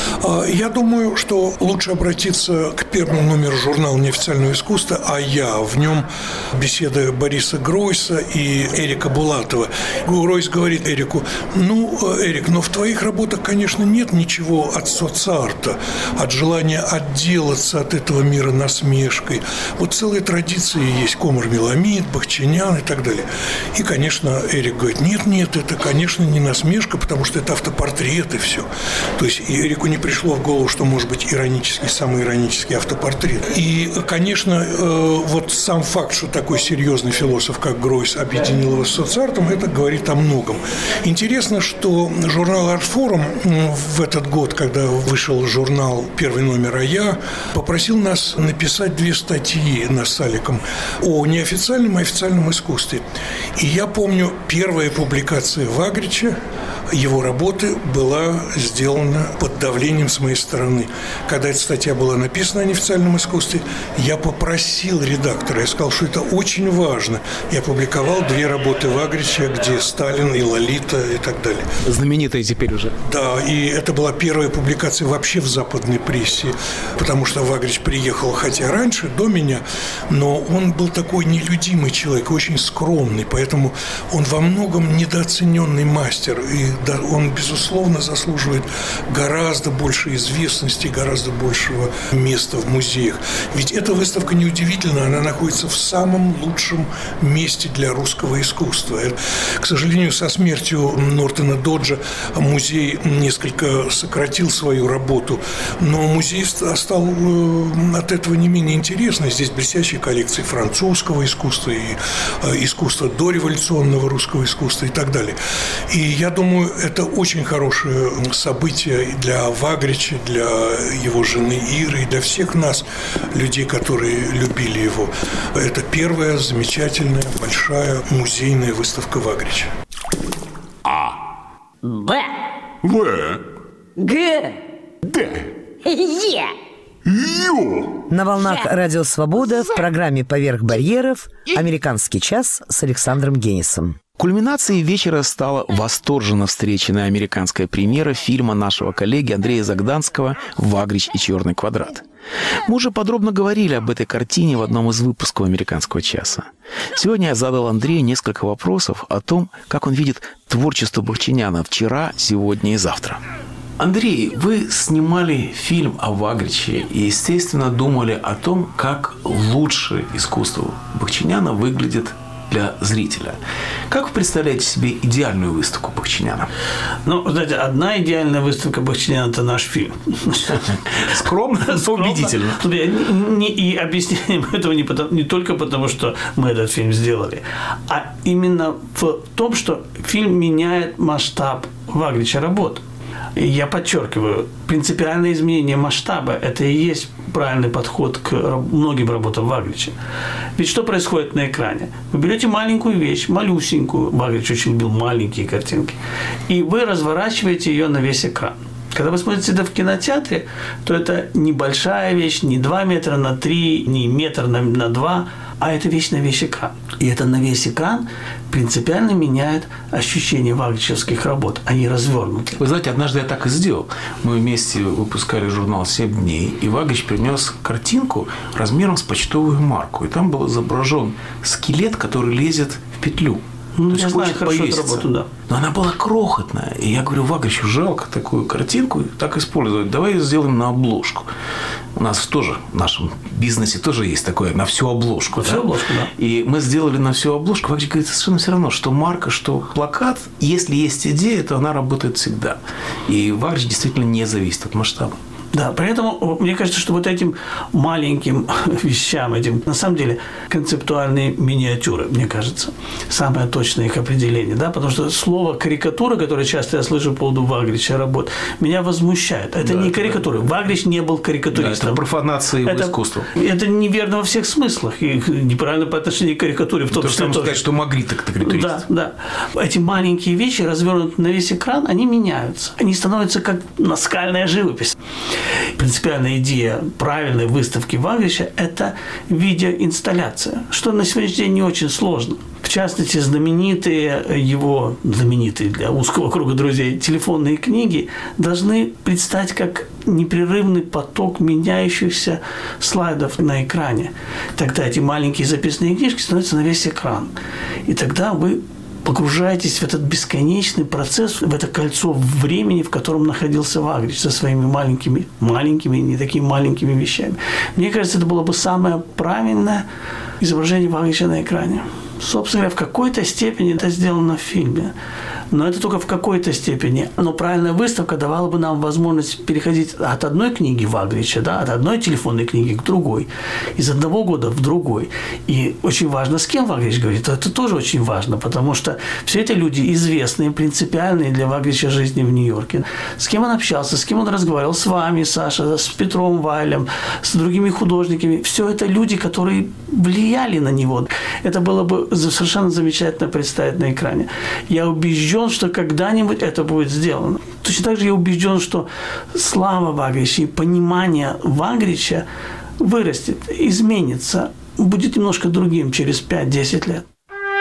Я думаю, что лучше обратиться к первому номеру журнала «Неофициального искусства», а я. В нем беседы Бориса Гройса и Эрика Булатова. Гройс говорит Эрику: ну, Эрик, но в твоих работах, конечно, нет ничего от соцарта, от желания отделаться от этого мира насмешкой. Вот целые традиции есть: Комар Меламид, Бахчинян и так далее. И, конечно, Эрик говорит: нет-нет, это, конечно, не насмешка, потому что это автопортрет и все. То есть Эрику не пришло в голову, что может быть иронический, самый иронический автопортрет. И, конечно, вот сам факт, что такой серьезный философ, как Гройс, объединил его с соцартом, это говорит о многом. Интересно, что журнал «Артфорум» в этот год, когда вышел журнал, первый номер «А я», попросил нас написать две статьи нас с Аликом о неофициальном и официальном искусстве. И я помню, первая публикация Вагрича, его работы, была сделана под давлением с моей стороны. Когда эта статья была написана о неофициальном искусстве, я попросил редактора, я сказал, что это очень важно. Я публиковал две работы Вагрича, где Сталин и Лолита и так далее. Знаменитые теперь уже. Да, и это была первая публикация вообще в западной прессе, потому что Вагрич приехал, хотя раньше, до меня, но он был такой нелюдимый человек, очень скромный, поэтому он во многом недооцененный мастер, и он, безусловно, заслуживает гораздо большей известности, гораздо большего места в музеях. Ведь эта выставка неудивительна, она находится в самом лучшем месте для русского искусства. К сожалению, со смертью Нортона Доджа музей несколько сократил свою работу, но музей стал от этого не менее интересный. Здесь блестящие коллекции французского искусства и искусства дореволюционного русского искусства и так далее. И я думаю, это очень хорошее событие для Вагрича, для его жены Иры и для всех нас, людей, которые любили его. Это первая замечательная, большая музейная выставка Вагрича. А. Б. В. Г. Д. Е. Ё. На волнах Радио Свобода в программе «Поверх барьеров» «Американский час» с Александром Генисом. Кульминацией вечера стала восторженно встреченная американская премьера фильма нашего коллеги Андрея Загданского «Вагрич и черный квадрат». Мы уже подробно говорили об этой картине в одном из выпусков «Американского часа». Сегодня я задал Андрею несколько вопросов о том, как он видит творчество Бахчиняна вчера, сегодня и завтра. Андрей, вы снимали фильм о Вагриче и, естественно, думали о том, как лучше искусство Бахчиняна выглядит для зрителя. Как вы представляете себе идеальную выставку Бахчиняна? Ну, знаете, одна идеальная выставка Бахчиняна – это наш фильм. Скромно, но убедительно. И объяснением этого не, потому, не только потому, что мы этот фильм сделали, а именно в том, что фильм меняет масштаб Вагрича работ. Я подчеркиваю, принципиальное изменение масштаба – это и есть правильный подход к многим работам Вагрича. Ведь что происходит на экране? Вы берете маленькую вещь, малюсенькую, Вагрич очень любил маленькие картинки, и вы разворачиваете ее на весь экран. Когда вы смотрите это в кинотеатре, то это небольшая вещь, не два метра на три, не метр на, на два, а это вещь на весь экран. И это на весь экран принципиально меняет ощущение вагричевских работ. Они развернуты. Вы знаете, однажды я так и сделал. Мы вместе выпускали журнал «Семь дней», и Вагрич принес картинку размером с почтовую марку. И там был изображен скелет, который лезет в петлю. Ну, я знаю хорошо эту работу, да. Но она была крохотная. И я говорю, Вагричу жалко такую картинку так использовать. Давай ее сделаем на обложку. У нас тоже в нашем бизнесе тоже есть такое на всю обложку. На всю обложку, да. И мы сделали на всю обложку. Вагрич говорит, совершенно все равно, что марка, что плакат. Если есть идея, то она работает всегда. И Вагрич действительно не зависит от масштаба. Да, поэтому мне кажется, что вот этим маленьким вещам, этим, на самом деле, концептуальные миниатюры, мне кажется, самое точное их определение, да, потому что слово карикатура, которое часто я слышу по поводу Вагрича работ, меня возмущает. Это да, не карикатура. Да. Вагрич не был карикатуристом. Да, это профанация его это, искусства. Это неверно во всех смыслах и неправильно по отношению к карикатуре в том то числе тоже. сказать, что Магрит так карикатурист. Да, да. Эти маленькие вещи, развернутые на весь экран, они меняются. Они становятся как наскальная живопись. Принципиальная идея правильной выставки Вагрича – это видеоинсталляция, что на сегодняшний день не очень сложно. В частности, знаменитые его, знаменитые для узкого круга друзей, телефонные книги должны предстать как непрерывный поток меняющихся слайдов на экране. Тогда эти маленькие записные книжки становятся на весь экран. И тогда вы погружаетесь в этот бесконечный процесс, в это кольцо времени, в котором находился Вагрич со своими маленькими, маленькими, не такими маленькими вещами. Мне кажется, это было бы самое правильное изображение Вагрича на экране. Собственно говоря, в какой-то степени это сделано в фильме. Но это только в какой-то степени. Но правильная выставка давала бы нам возможность переходить от одной книги Вагрича, да, от одной телефонной книги к другой, из одного года в другой. И очень важно, с кем Вагрич говорит. Это тоже очень важно, потому что все эти люди известные, принципиальные для Вагрича жизни в Нью-Йорке. С кем он общался, с кем он разговаривал, с вами, Саша, с Петром Вайлем, с другими художниками. Все это люди, которые влияли на него. Это было бы совершенно замечательно представить на экране. Я убежден, что когда-нибудь это будет сделано. Точно так же я убежден, что слава Вагрича и понимание Вагрича вырастет, изменится, будет немножко другим через пять-десять лет.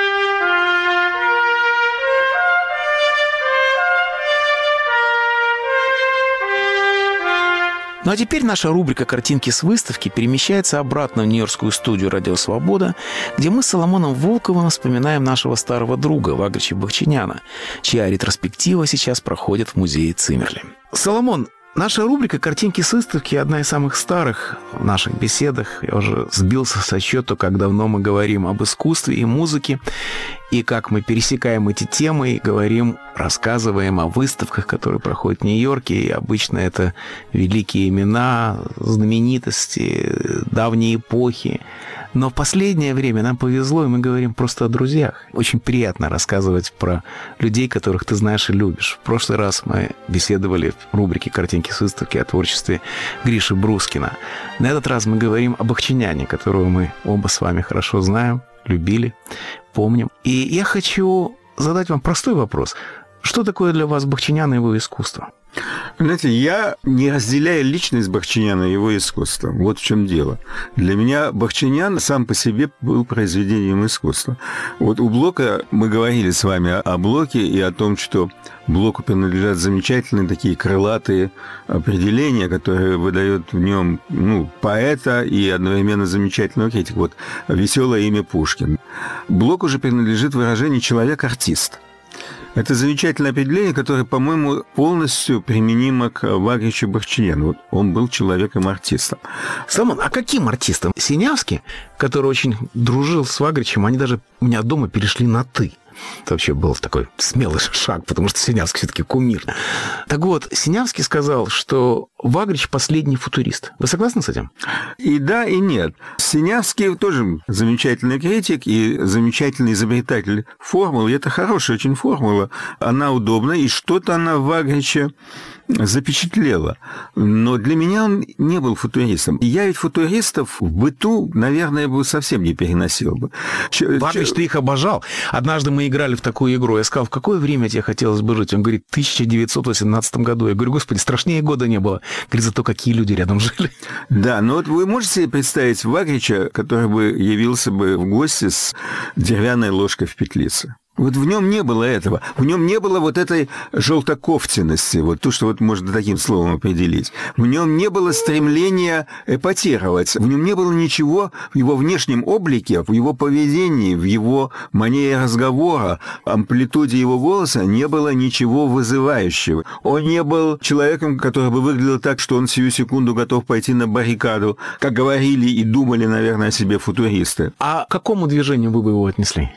Ну а теперь наша рубрика «Картинки с выставки» перемещается обратно в Нью-Йоркскую студию «Радио Свобода», где мы с Соломоном Волковым вспоминаем нашего старого друга Вагрича Бахчиняна, чья ретроспектива сейчас проходит в музее Циммерли. Соломон, наша рубрика «Картинки с выставки» одна из самых старых в наших беседах. Я уже сбился со счета, как давно мы говорим об искусстве и музыке, и как мы пересекаем эти темы и говорим, рассказываем о выставках, которые проходят в Нью-Йорке. И обычно это великие имена, знаменитости, давние эпохи. Но в последнее время нам повезло, и мы говорим просто о друзьях. Очень приятно рассказывать про людей, которых ты знаешь и любишь. В прошлый раз мы беседовали в рубрике «Картинки с выставки» о творчестве Гриши Брускина. На этот раз мы говорим об Бахчиняне, которого мы оба с вами хорошо знаем, любили, помним. И я хочу задать вам простой вопрос. Что такое для вас Бахчинян и его искусство? Знаете, я не разделяю личность Бахчиняна и его искусство. Вот в чем дело. Для меня Бахчинян сам по себе был произведением искусства. Вот у Блока мы говорили с вами о Блоке и о том, что Блоку принадлежат замечательные такие крылатые определения, которые выдают в нем, ну, поэта и одновременно замечательного критика. Вот «Веселое имя Пушкин». Блоку же принадлежит выражение «человек-артист». Это замечательное определение, которое, по-моему, полностью применимо к Вагричу Бахчиняну. Вот он был человеком-артистом. Соломон, а каким артистом? Синявский, который очень дружил с Вагричем, они даже у меня дома перешли на «ты». Это вообще был такой смелый шаг, потому что Синявский все-таки кумир. Так вот, Синявский сказал, что Вагрич – последний футурист. Вы согласны с этим? И да, и нет. Синявский тоже замечательный критик и замечательный изобретатель формул. И это хорошая очень формула. Она удобна, и что-то она в Вагриче запечатлела. Но для меня он не был футуристом. Я ведь футуристов в быту, наверное, бы совсем не переносил бы. Вагрич, ты их обожал. Однажды мы играли в такую игру. Я сказал, в какое время тебе хотелось бы жить? Он говорит, в тысяча девятьсот восемнадцатом году. Я говорю, господи, страшнее года не было. Говорит, зато какие люди рядом жили. Да, но вот вы можете себе представить Вагрича, который бы явился бы в гости с деревянной ложкой в петлице? Вот в нем не было этого. В нем не было вот этой желтоковтенности, вот то, что вот можно таким словом определить. В нем не было стремления эпатировать. В нем не было ничего в его внешнем облике, в его поведении, в его манере разговора, амплитуде его голоса не было ничего вызывающего. Он не был человеком, который бы выглядел так, что он сию секунду готов пойти на баррикаду, как говорили и думали, наверное, о себе футуристы. А к какому движению вы бы его отнесли?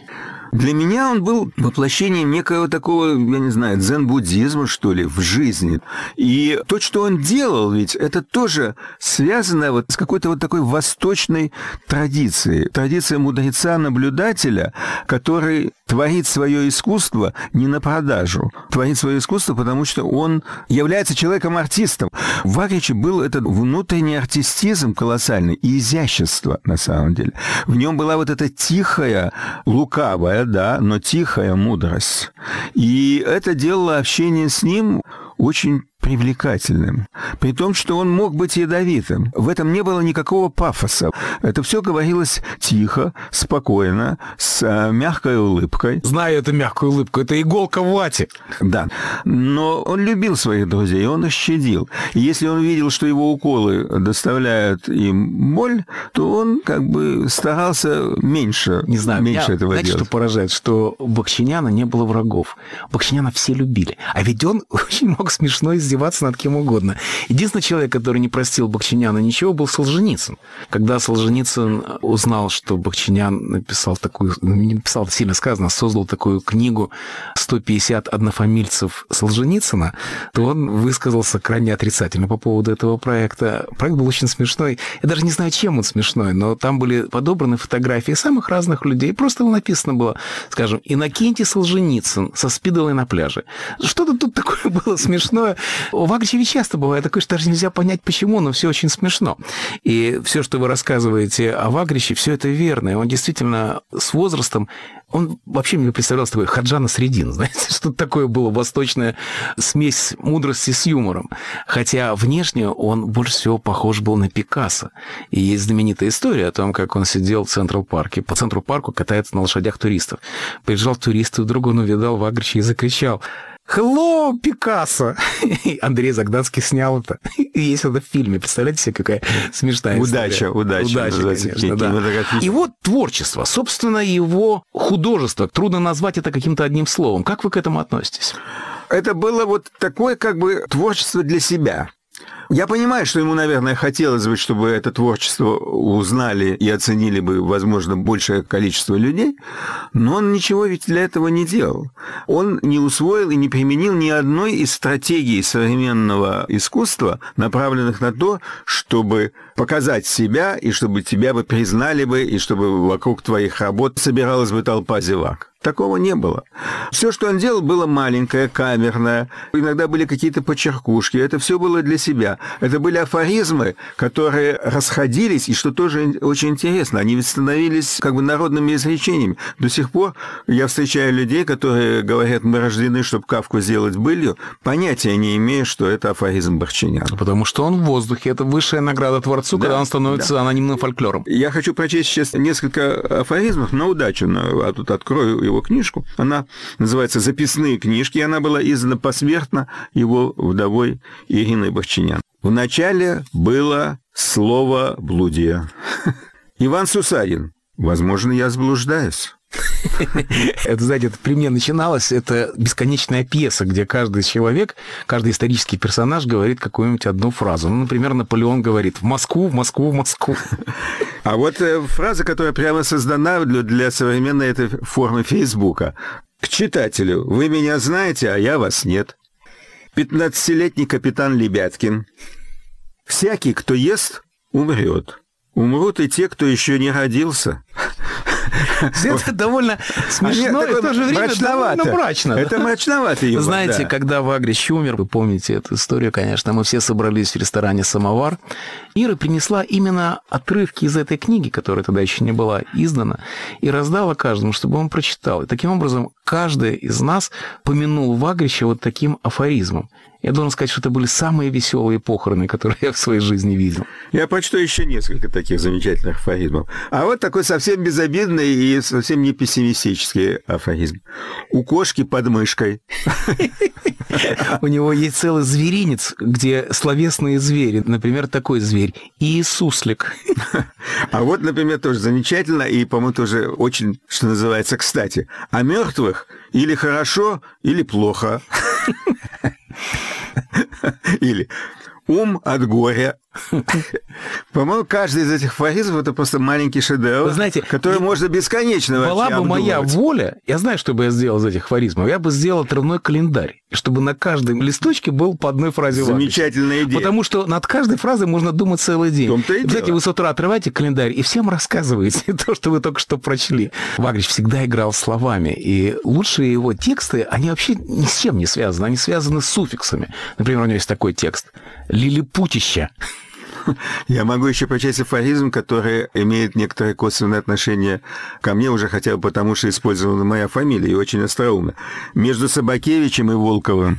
Для меня он был воплощением некого такого, я не знаю, дзен-буддизма, что ли, в жизни. И то, что он делал, ведь это тоже связано вот с какой-то вот такой восточной традицией. Традиция мудреца-наблюдателя, который творит свое искусство не на продажу. Творит свое искусство, потому что он является человеком-артистом. В Вагриче был этот внутренний артистизм колоссальный и изящество, на самом деле. В нем была вот эта тихая, лукавая, да, но тихая мудрость. И это делало общение с ним очень привлекательным. При том, что он мог быть ядовитым. В этом не было никакого пафоса. Это все говорилось тихо, спокойно, с а, мягкой улыбкой. Знаю эту мягкую улыбку. Это иголка в вате. Да. Но он любил своих друзей, он их щадил. И если он видел, что его уколы доставляют им боль, то он как бы старался меньше, не знаю, меньше меня, этого знаете, делать. Что поражает? Что у Бахчиняна не было врагов. Бахчиняна все любили. А ведь он очень мог смешно издеваться над кем угодно. Единственный человек, который не простил Бахчиняна ничего, был Солженицын. Когда Солженицын узнал, что Бахчинян написал такую, не написал, сильно сказано, создал такую книгу «сто пятьдесят однофамильцев Солженицына», то он высказался крайне отрицательно по поводу этого проекта. Проект был очень смешной. Я даже не знаю, чем он смешной, но там были подобраны фотографии самых разных людей. Просто написано было, скажем, Иннокентий Солженицын со спидолой на пляже. Что-то тут такое было смешное. У Вагрича ведь часто бывает такое, что даже нельзя понять, почему, но все очень смешно. И все, что вы рассказываете о Вагриче, все это верно. И он действительно с возрастом, он вообще мне представлялся такой Хаджана Средин, знаете, что-то такое было, восточная смесь мудрости с юмором. Хотя внешне он больше всего похож был на Пикассо. И есть знаменитая история о том, как он сидел в Централ-парке, по Центру-парку катается на лошадях туристов. Приезжал турист, и вдруг он увидал Вагрича и закричал: «Hello, Пикассо!» Андрей Загданский снял это. И есть это в фильме. Представляете себе, какая смешная удача, история. Удача, удача. Конечно, да. И вот творчество, собственно, его художество. Трудно назвать это каким-то одним словом. Как вы к этому относитесь? Это было вот такое как бы творчество для себя. Я понимаю, что ему, наверное, хотелось бы, чтобы это творчество узнали и оценили бы, возможно, большее количество людей, но он ничего ведь для этого не делал. Он не усвоил и не применил ни одной из стратегий современного искусства, направленных на то, чтобы показать себя, и чтобы тебя бы признали бы, и чтобы вокруг твоих работ собиралась бы толпа зевак. Такого не было. Все, что он делал, было маленькое, камерное. Иногда были какие-то почеркушки. Это все было для себя. Это были афоризмы, которые расходились, и что тоже очень интересно, они ведь становились как бы народными изречениями. До сих пор я встречаю людей, которые говорят: мы рождены, чтобы Кафку сделать былью, понятия не имея, что это афоризм Бахчиняна. Потому что он в воздухе. Это высшая награда творцу, да, когда он становится да. анонимным фольклором. Я хочу прочесть сейчас несколько афоризмов на удачу. А тут открою его книжку. Она называется «Записные книжки», и она была издана посмертно его вдовой Ириной Бахчинян. Вначале было слово «блудие». Иван Сусанин. Возможно, я заблуждаюсь. Это, знаете, это при мне начиналось, это бесконечная пьеса, где каждый человек, каждый исторический персонаж говорит какую-нибудь одну фразу. Ну, например, Наполеон говорит: «В Москву, в Москву, в Москву». А вот э, фраза, которая прямо создана для, для современной этой формы Фейсбука. К читателю: вы меня знаете, а я вас нет. пятнадцатилетний капитан Лебяткин. Всякий, кто ест, умрет. Умрут и те, кто еще не родился. Это довольно смешно, и в то же время довольно мрачно. Это мрачновато его. Знаете, когда Вагрич умер, вы помните эту историю, конечно, мы все собрались в ресторане «Самовар». Ира принесла именно отрывки из этой книги, которая тогда еще не была издана, и раздала каждому, чтобы он прочитал. И таким образом каждый из нас помянул Вагрича вот таким афоризмом. Я должен сказать, что это были самые веселые похороны, которые я в своей жизни видел. Я прочту еще несколько таких замечательных афоризмов. А вот такой совсем безобидный и совсем не пессимистический афоризм. У кошки под мышкой. У него есть целый зверинец, где словесные звери. Например, такой зверь – Иисуслик. А вот, например, тоже замечательно и, по-моему, тоже очень, что называется, кстати. О мертвых или хорошо, или плохо. Или ум от горя По-моему, каждый из этих афоризмов – это просто маленький шедевр, Вы знаете, который можно бесконечно была вообще бы моя обдумывать. воля, я знаю, что бы я сделал из этих афоризмов, я бы сделал отрывной календарь, чтобы на каждом листочке был по одной фразе Вагрича. Замечательная идея. Потому что над каждой фразой можно думать целый день. В-том-то и Кстати, дело. вы с утра отрываете календарь и всем рассказываете то, что вы только что прочли. Вагрич всегда играл словами, и лучшие его тексты, они вообще ни с чем не связаны, они связаны с суффиксами. Например, у него есть такой текст «Лилипутища». Я могу еще прочесть афоризм, который имеет некоторое косвенное отношение ко мне уже хотя бы потому, что использована моя фамилия и очень остроумно. Между Собакевичем и Волковым.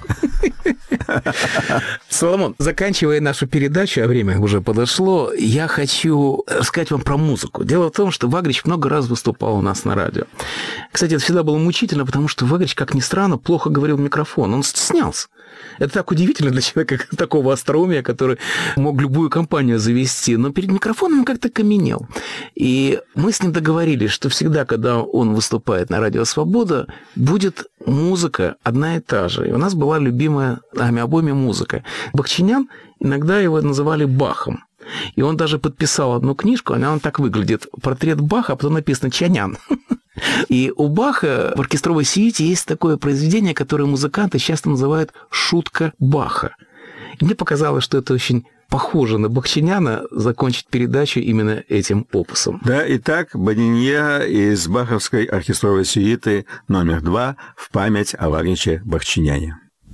Соломон, заканчивая нашу передачу, а время уже подошло, я хочу рассказать вам про музыку. Дело в том, что Вагрич много раз выступал у нас на радио. Кстати, это всегда было мучительно, потому что Вагрич, как ни странно, плохо говорил в микрофон. Он стеснялся. Это так удивительно для человека такого остроумия, который мог любую компанию завести, но перед микрофоном он как-то каменел. И мы с ним договорились, что всегда, когда он выступает на радио «Свобода», будет музыка одна и та же. И у нас была любимая нами обоими музыка. Бахчинян, иногда его называли Бахом. И он даже подписал одну книжку, она так выглядит. Портрет Баха, а потом написано «Чанян». И у Баха в оркестровой сюите есть такое произведение, которое музыканты часто называют «шутка Баха». И мне показалось, что это очень похоже на Бахчиняна закончить передачу именно этим опусом. Да, итак, Бодиньера из баховской оркестровой сюиты номер два в память о Вагриче Бахчиняне.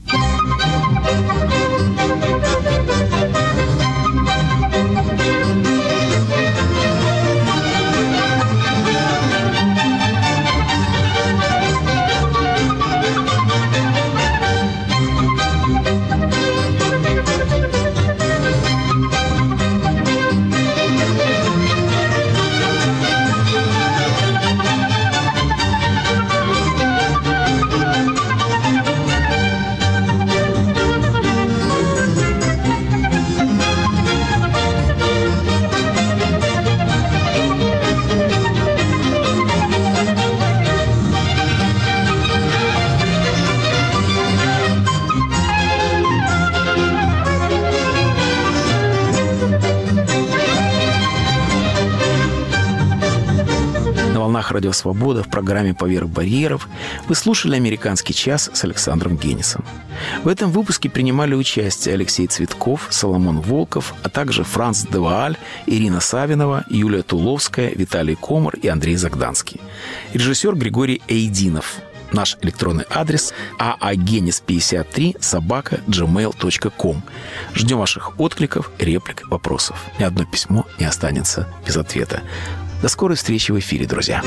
Радио «Свобода» в программе «Поверх барьеров» вы слушали «Американский час» с Александром Генисом. В этом выпуске принимали участие Алексей Цветков, Соломон Волков, а также Франц де Вааль, Ирина Савинова, Юлия Туловская, Виталий Комар и Андрей Загданский. Режиссер Григорий Эйдинов. Наш электронный адрес аагенис пятьдесят три собака джимейл точка ком. Ждем ваших откликов, реплик, вопросов. Ни одно письмо не останется без ответа. До скорой встречи в эфире, друзья.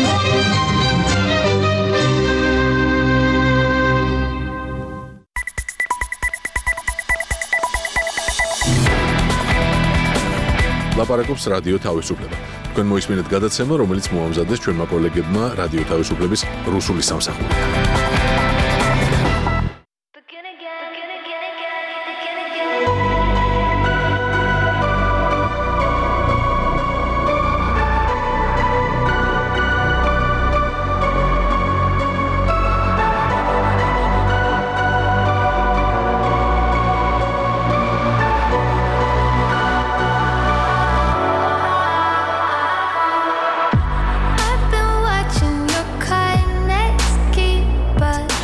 ლაპარაკობს რადიო თავისუფლება. თქვენ მოისმინეთ გადაცემა, რომელიც მოამზადეს ჩვენმა კოლეგებმა რადიო თავისუფლების რუსული სამსახური. I've been watching your kindness keep us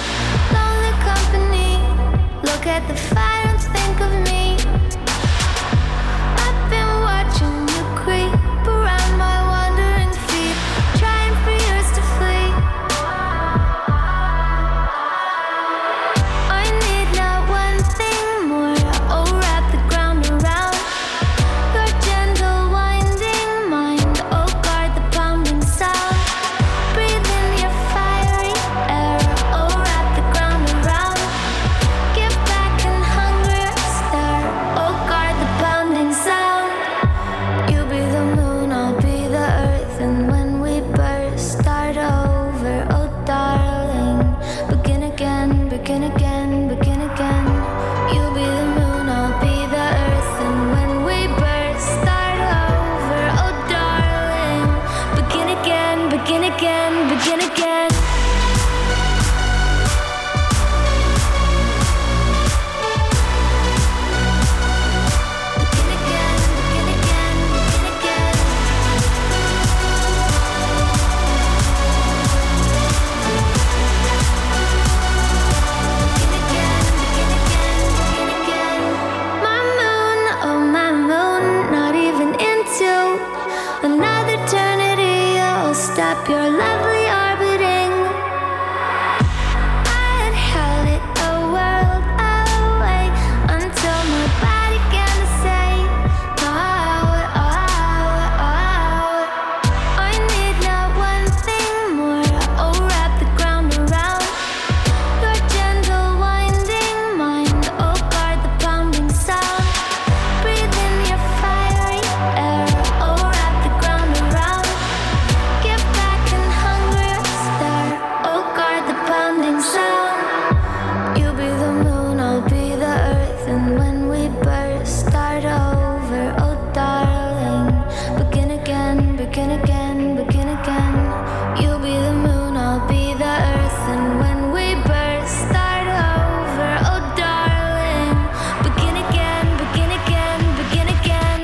lovely orbiting. I'd held it a world away until my body began to say, oh, oh, oh. I need not one thing more. Oh, wrap the ground around your gentle winding mind. Oh, guard the pounding sound. Breathe in your fiery air. Oh, wrap the ground around. Get back and hunger stir. Oh, guard the pounding sound. You'll be the moon, I'll be the earth, and when we burst, start over. Oh, darling, begin again, begin again, begin again. You'll be the moon, I'll be the earth, and when we burst, start over. Oh, darling, begin again, begin again, begin again.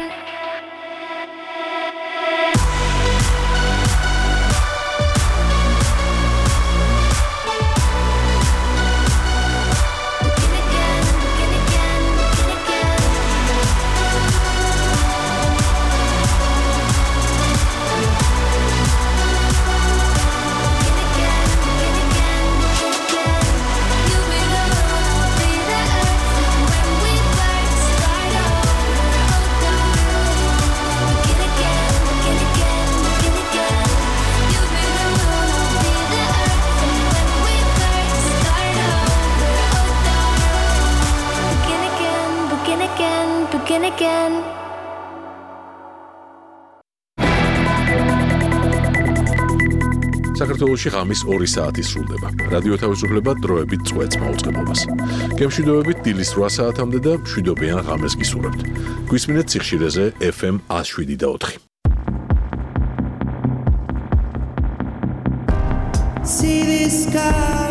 Begin again, begin again. საქართველოში ღამის ორი საათი სრულდება. რადიო თავისუფლება დროებით წვეთს მაუწყებლობას. გემშვიდობებით დილის რვა საათამდე და მშვიდობიან ღამეს გისურვებთ. გვისმინეთ სიხშირეზე ეფ ემ one oh seven და four. See this sky